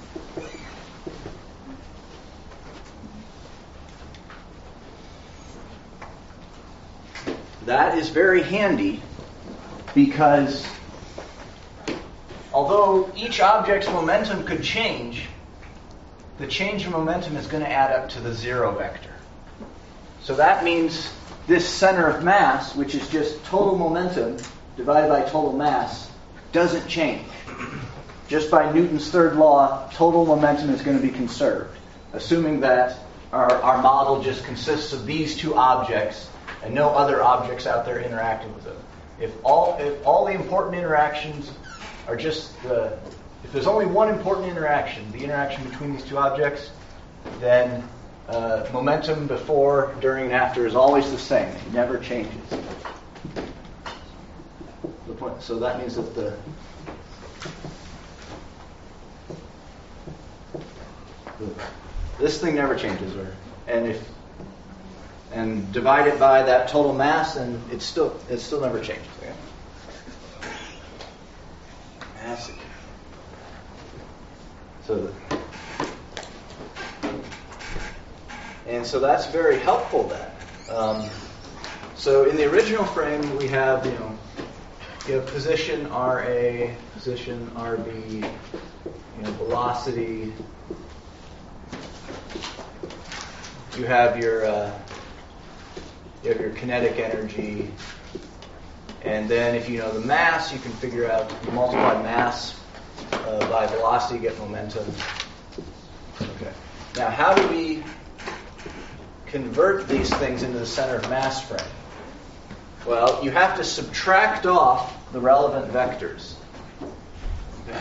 That is very handy because although each object's momentum could change, the change in momentum is going to add up to the 0 vector. So that means this center of mass, which is just total momentum divided by total mass, doesn't change. Just by Newton's third law, total momentum is going to be conserved, assuming that our model just consists of these 2 objects and no other objects out there interacting with them. If all the important interactions are just if there's only one important interaction, the interaction between these 2 objects, then momentum before, during, and after is always the same. It never changes. So that means that this thing never changes, and divide it by that total mass, and it still never changes. Okay? Mass again. So that's very helpful then. So in the original frame, we have you have position RA, position RB, velocity. You have your kinetic energy, and then if you know the mass, you can figure out, you multiply mass by velocity, get momentum. Okay. Now, how do we convert these things into the center of mass frame? Well, you have to subtract off the relevant vectors. Okay.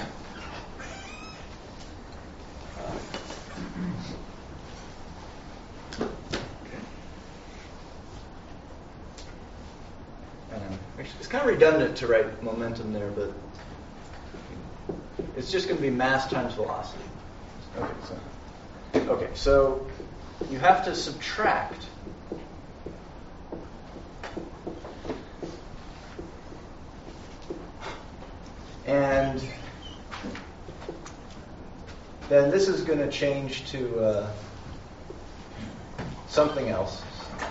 It's kind of redundant to write momentum there, but it's just going to be mass times velocity. Okay, so you have to subtract and then this is going to change to something else.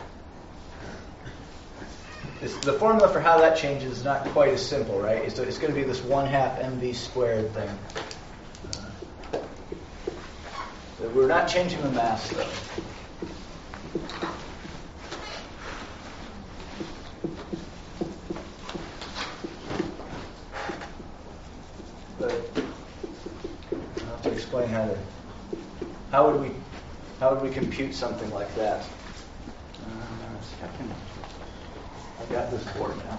The formula for how that changes is not quite as simple, right? It's going to be this 1/2 mv squared thing. We're not changing the mass, though. But I'll have to explain how would we compute something like that. I've got this board now.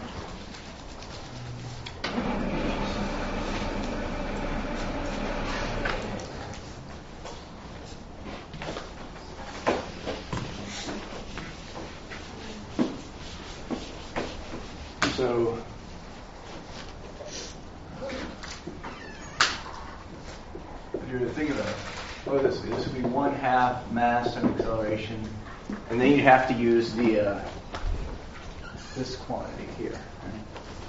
were to think about it, what would this be? This would be 1/2 mass and acceleration, and then you have to use the this quantity here. Right?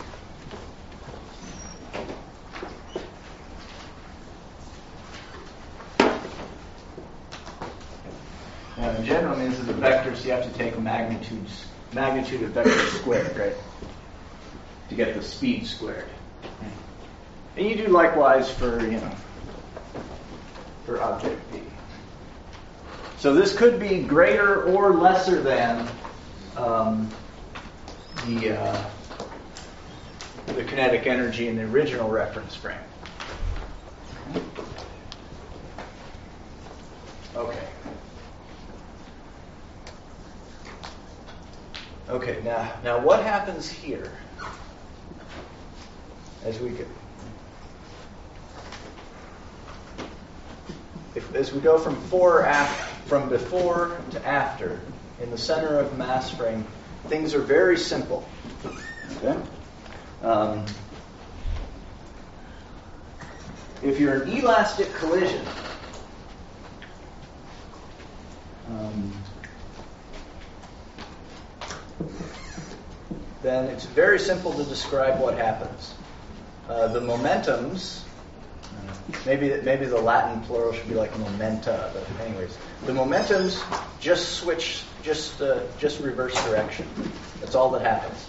Now, in general, this is a vector, so you have to take magnitude of vector squared, right? To get the speed squared. And you do likewise for, for object B. So this could be greater or lesser than the kinetic energy in the original reference frame. Okay. Okay, now what happens here as we go? As we go from before to after in the center of mass frame, things are very simple. Okay? If you're an elastic collision, then it's very simple to describe what happens. The momentums, maybe the Latin plural should be like momenta, but anyways, the momentums just switch, just reverse direction. That's all that happens.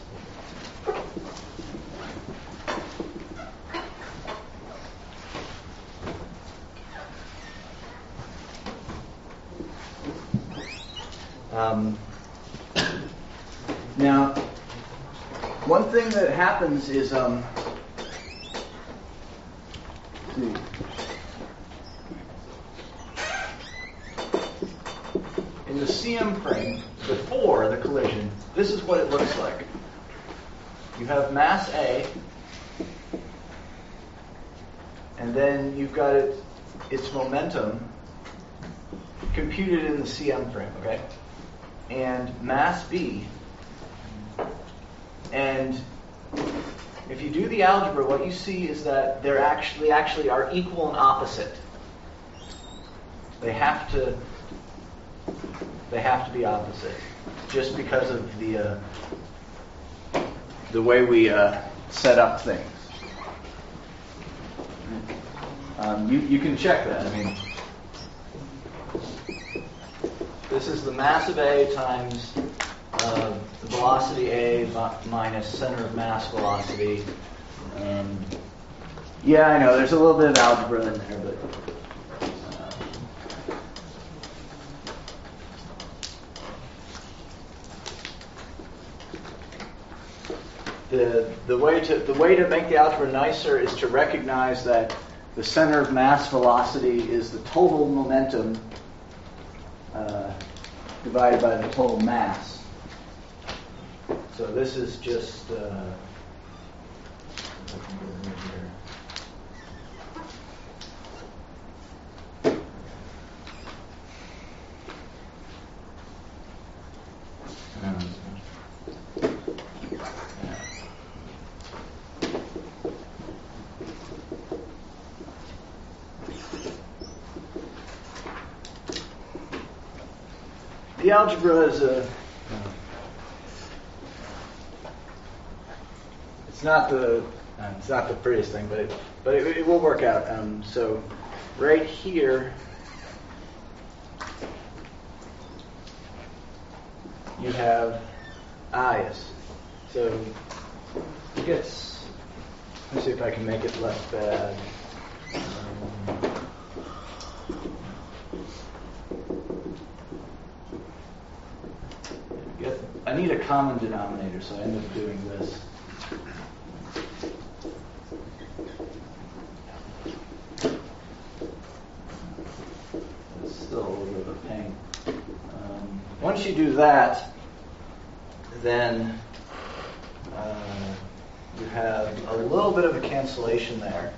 Now, one thing that happens is, in the CM frame, before the collision, this is what it looks like. You have mass A, and then you've got its momentum computed in the CM frame, okay? And mass B. And if you do the algebra, what you see is that they're actually are equal and opposite. They have to be opposite, just because of the way we set up things. You can check that. I mean, this is the mass of A times the velocity A minus center of mass velocity. Yeah, I know, there's a little bit of algebra in there, but the way to make the algebra nicer is to recognize that the center of mass velocity is the total momentum divided by the total mass. So this is just the algebra is it's not the prettiest thing, but it will work out. So right here you have eyes. So it gets. Let's see if I can make it less bad. I need a common denominator, so I end up doing this. It's still a little bit of a pain. Once you do that, then you have a little bit of a cancellation there.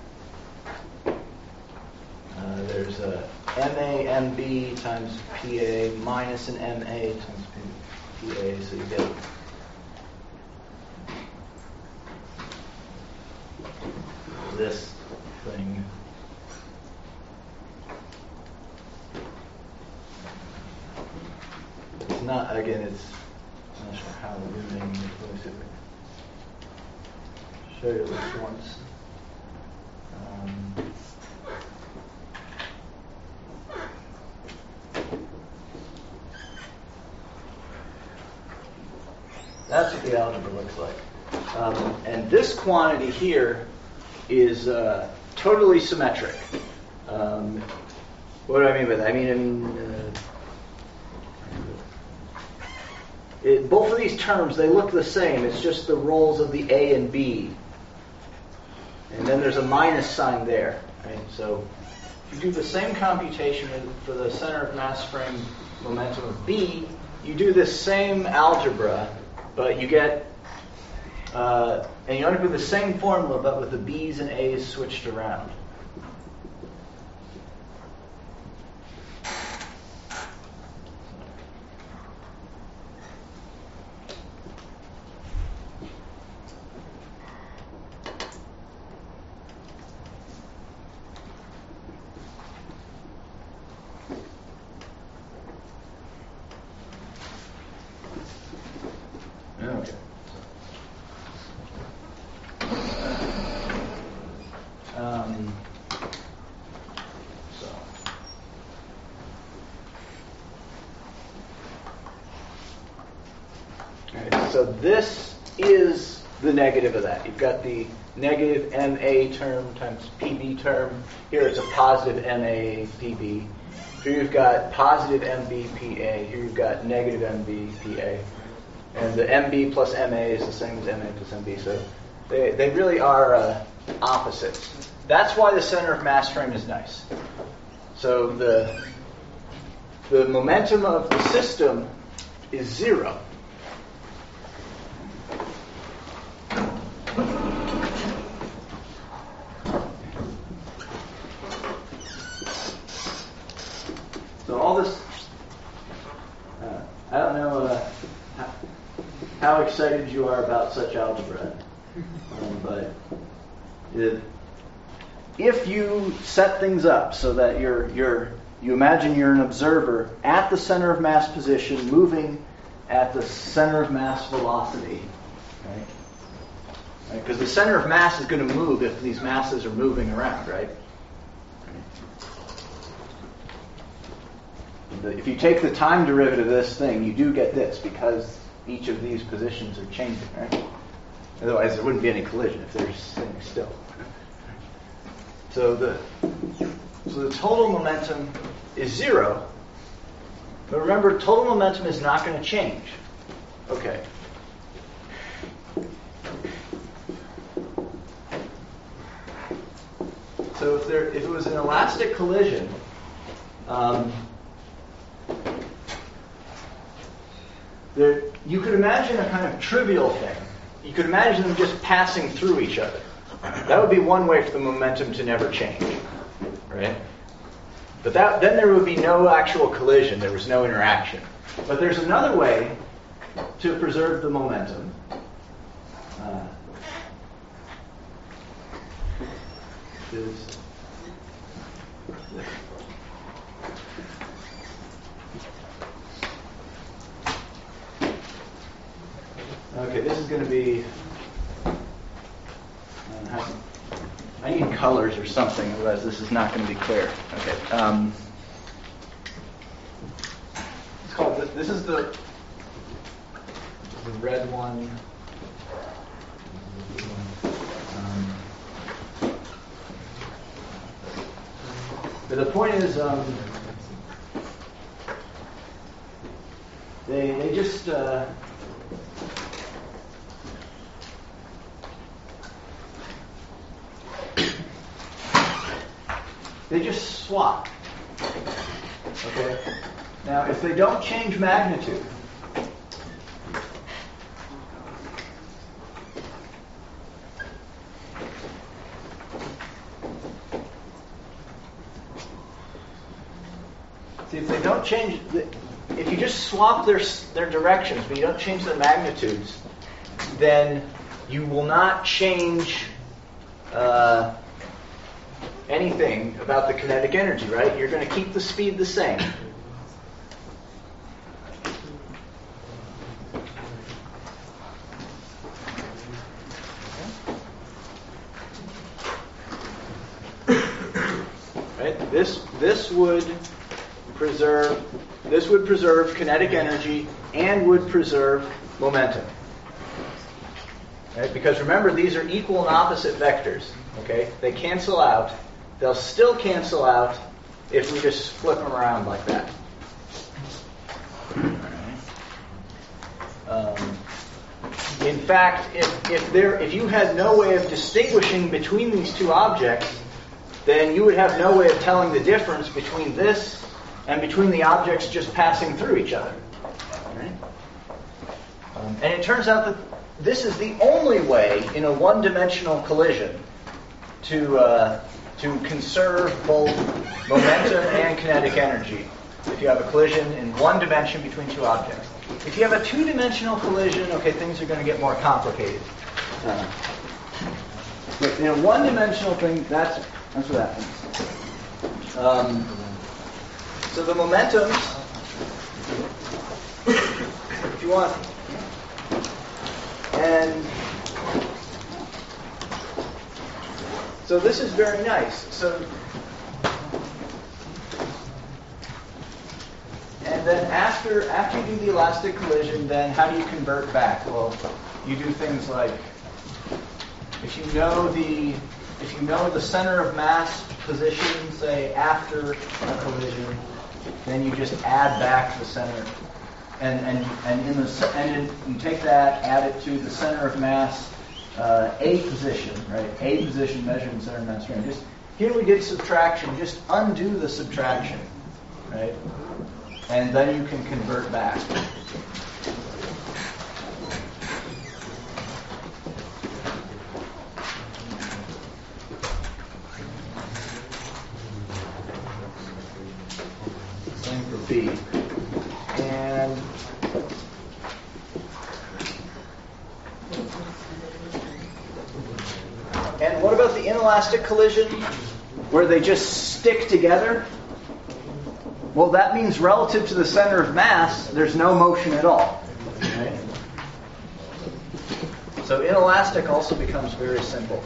There's a MA/MB times PA minus an MA times PA, so you get this thing. not, again, I'm not sure how the name is. Let me see if I can show you this once. That's what the algebra looks like. And this quantity here is totally symmetric. What do I mean by that? I mean, both of these terms, they look the same. It's just the roles of the A and B. And then there's a minus sign there. Right? So if you do the same computation for the center of mass frame momentum of B, you do this same algebra, but you get, and you end up with the same formula, but with the B's and A's switched around. Okay. So this is the negative of that. You've got the negative MA term times PB term. Here it's a positive MA PB. Here you've got positive MB PA. Here you've got negative MB PA. And the MB plus MA is the same as MA plus MB. So they really are opposites. That's why the center of mass frame is nice. So the momentum of the system is 0. So all this, I don't know how excited you are about such algebra, but if you set things up so that you imagine you're an observer at the center of mass position moving at the center of mass velocity, right? Because the center of mass is going to move if these masses are moving around, right? If you take the time derivative of this thing, you do get this because each of these positions are changing, right? Otherwise, there wouldn't be any collision if they're sitting still. So the total momentum is 0, but remember, total momentum is not going to change. Okay. So if it was an elastic collision, you could imagine a kind of trivial thing. You could imagine them just passing through each other. That would be one way for the momentum to never change, right? But then there would be no actual collision. There was no interaction. But there's another way to preserve the momentum. Okay, this is going to be. I need colors or something, otherwise this is not going to be clear. Okay. It's called. This is the red one. But the point is, they just. They just swap. Okay? Now, if they don't change magnitude, see, if they don't change, if you just swap their directions, but you don't change their magnitudes, then you will not change anything about the kinetic energy, right? You're going to keep the speed the same. This would preserve kinetic energy and would preserve momentum. Right? Because remember, these are equal and opposite vectors. Okay? They cancel out. They'll still cancel out if we just flip them around like that. In fact, if you had no way of distinguishing between these two objects, then you would have no way of telling the difference between this and between the objects just passing through each other. Right? And it turns out that this is the only way in a one-dimensional collision to conserve both momentum and kinetic energy if you have a collision in one dimension between two objects. If you have a two-dimensional collision, okay, things are going to get more complicated. But in a one-dimensional thing, that's what happens. So the momentums, if you want, and so this is very nice. And then after you do the elastic collision, then how do you convert back? Well, you do things like if you know the center of mass position, say after a collision, then you just add back the center, and you take that, add it to the center of mass A position, right? A position measured in center of mass frame. Just here we did subtraction. Just undo the subtraction, right? And then you can convert back. Same for B. And what about the inelastic collision, where they just stick together? Well, that means relative to the center of mass, there's no motion at all. Right? So inelastic also becomes very simple.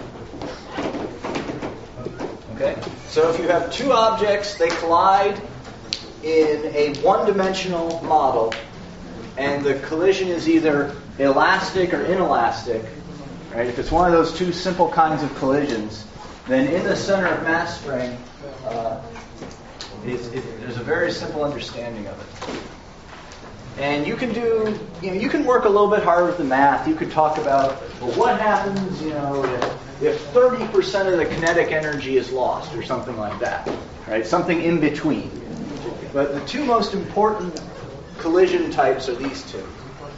Okay? So if you have two objects, they collide in a one-dimensional model, and the collision is either elastic or inelastic, right? If it's one of those two simple kinds of collisions, then in the center of mass frame, there's a very simple understanding of it. And you can work a little bit harder with the math. You could talk about, well, what happens, if 30% of the kinetic energy is lost, or something like that, right? Something in between. But the two most important collision types are these two.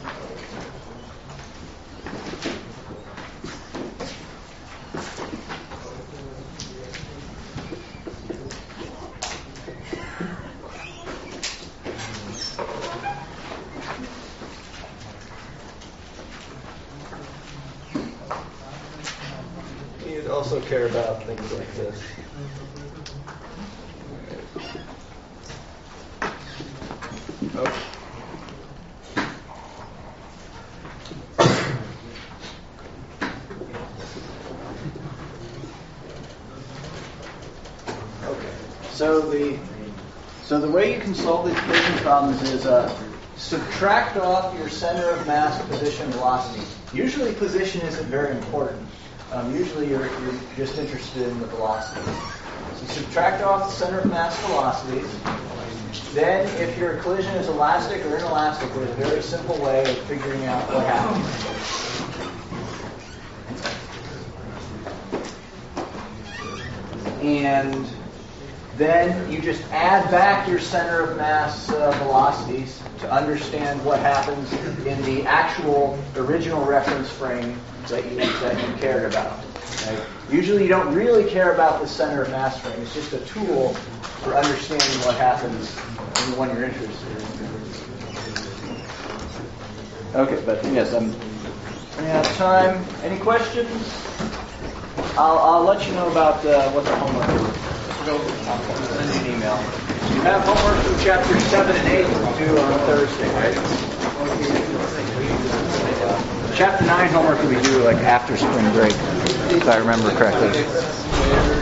You'd also care about things like this. Okay. So the way you can solve these collision problems is subtract off your center of mass, position, velocity. Usually position isn't very important. Usually you're just interested in the velocity. So subtract off the center of mass velocities. Then if your collision is elastic or inelastic, there's a very simple way of figuring out what happens. And then you just add back your center of mass velocities to understand what happens in the actual original reference frame that you cared about. Right? Usually you don't really care about the center of mass frame. It's just a tool for understanding what happens in the one you're interested in. Okay, but yes, I'm running out of time. Any questions? I'll let you know about what the homework is. I'll send you an email. You have homework from chapters 7 and 8 due on Thursday, right? Chapter 9 homework will be due after spring break, if I remember correctly.